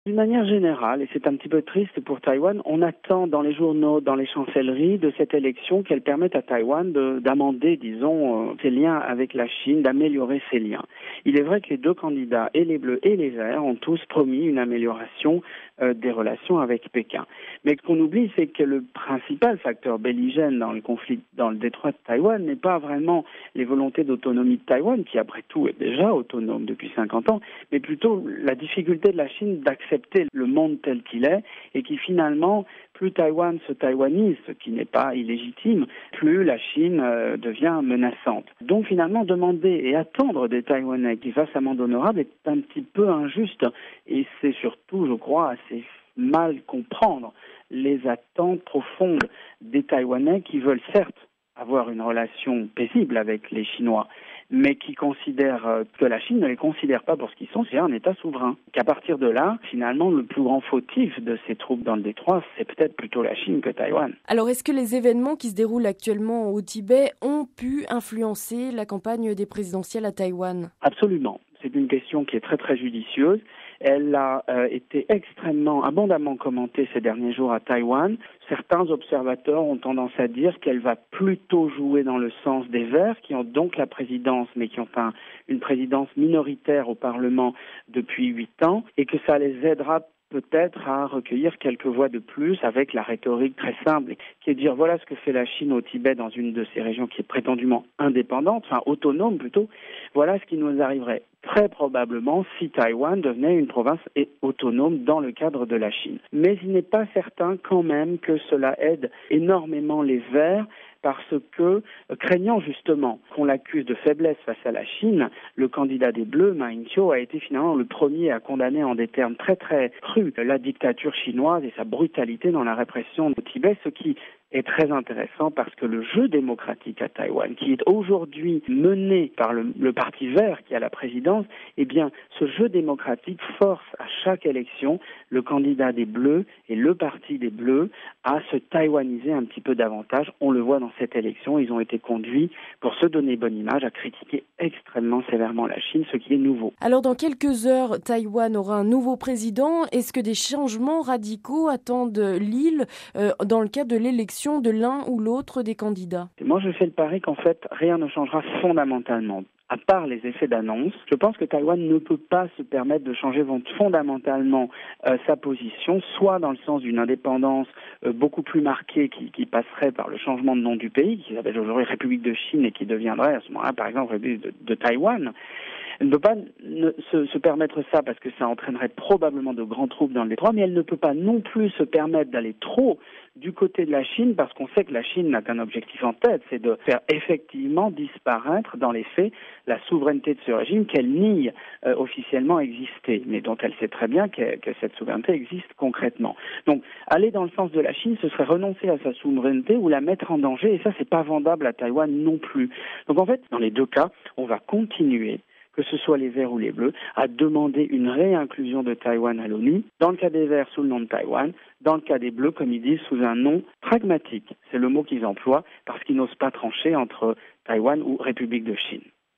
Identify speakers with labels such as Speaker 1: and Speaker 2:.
Speaker 1: D'une manière générale, et c'est un petit peu triste pour Taïwan, on attend dans les journaux, dans les chancelleries de cette élection qu'elle permette à Taïwan d'amender, disons, ses liens avec la Chine, d'améliorer ses liens. Il est vrai que les deux candidats, et les Bleus et les Verts, ont tous promis une amélioration des relations avec Pékin. Mais ce qu'on oublie, c'est que le principal facteur belligène dans le conflit, dans le détroit de Taïwan, n'est pas vraiment les volontés d'autonomie de Taïwan, qui après tout est déjà autonome depuis 50 ans, mais plutôt la difficulté de la Chine d'accepter le monde tel qu'il est, et qui finalement, plus Taïwan se taïwanise, ce qui n'est pas illégitime, plus la Chine devient menaçante. Donc finalement, demander et attendre des Taïwanais qu'ils fassent amende honorable est un petit peu injuste, et c'est surtout, je crois, assez mal comprendre les attentes profondes des Taïwanais qui veulent certes avoir une relation paisible avec les Chinois, mais qui considèrent que la Chine ne les considère pas pour ce qu'ils sont, c'est un État souverain. Qu'à partir de là, finalement, le plus grand fautif de ces troupes dans le détroit, c'est peut-être plutôt la Chine que Taïwan.
Speaker 2: Alors, est-ce que les événements qui se déroulent actuellement au Tibet ont pu influencer la campagne des présidentielles à Taïwan ?
Speaker 1: Absolument. C'est une question qui est très très judicieuse. Elle a été extrêmement abondamment commentée ces derniers jours à Taïwan. Certains observateurs ont tendance à dire qu'elle va plutôt jouer dans le sens des Verts, qui ont donc la présidence, mais qui ont une présidence minoritaire au Parlement depuis 8 ans, et que ça les aidera peut-être à recueillir quelques voix de plus avec la rhétorique très simple qui est de dire voilà ce que fait la Chine au Tibet dans une de ces régions qui est prétendument indépendante, enfin autonome plutôt, voilà ce qui nous arriverait très probablement si Taïwan devenait une province autonome dans le cadre de la Chine. Mais il n'est pas certain quand même que cela aide énormément les Verts parce que, craignant justement qu'on l'accuse de faiblesse face à la Chine, le candidat des Bleus, Ma Ying-jeou, a été finalement le premier à condamner en des termes très très crus la dictature chinoise et sa brutalité dans la répression au Tibet, ce qui est très intéressant parce que le jeu démocratique à Taïwan, qui est aujourd'hui mené par le Parti vert qui a la présidence, eh bien, ce jeu démocratique force à chaque élection le candidat des Bleus et le Parti des Bleus à se taïwaniser un petit peu davantage. On le voit dans cette élection, ils ont été conduits, pour se donner bonne image, à critiquer extrêmement sévèrement la Chine, ce qui est nouveau.
Speaker 2: Alors, dans quelques heures, Taïwan aura un nouveau président. Est-ce que des changements radicaux attendent l'île dans le cadre de l'élection de l'un ou l'autre des candidats?
Speaker 1: Moi, je fais le pari qu'en fait, rien ne changera fondamentalement. À part les effets d'annonce, je pense que Taïwan ne peut pas se permettre de changer fondamentalement sa position, soit dans le sens d'une indépendance beaucoup plus marquée qui passerait par le changement de nom du pays, qui s'appelle aujourd'hui République de Chine et qui deviendrait à ce moment-là, par exemple, République de Taïwan. Elle ne peut pas se permettre ça parce que ça entraînerait probablement de grands troubles dans le détroit, mais elle ne peut pas non plus se permettre d'aller trop du côté de la Chine parce qu'on sait que la Chine n'a qu'un objectif en tête, c'est de faire effectivement disparaître dans les faits la souveraineté de ce régime qu'elle nie officiellement exister, mais dont elle sait très bien que cette souveraineté existe concrètement. Donc aller dans le sens de la Chine, ce serait renoncer à sa souveraineté ou la mettre en danger, et ça c'est pas vendable à Taïwan non plus. Donc en fait, dans les deux cas, on va continuer, que ce soit les Verts ou les Bleus, à demander une réinclusion de Taïwan à l'ONU, dans le cas des Verts sous le nom de Taïwan, dans le cas des Bleus, comme ils disent, sous un nom pragmatique. C'est le mot qu'ils emploient, parce qu'ils n'osent pas trancher entre Taïwan ou République de Chine.